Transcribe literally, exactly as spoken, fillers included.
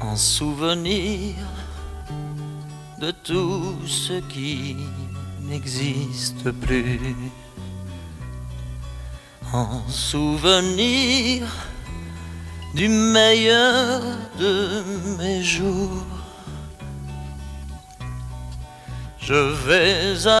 en souvenir de tout ce qui n'existe plus, en souvenir du meilleur de mes jours. Je vais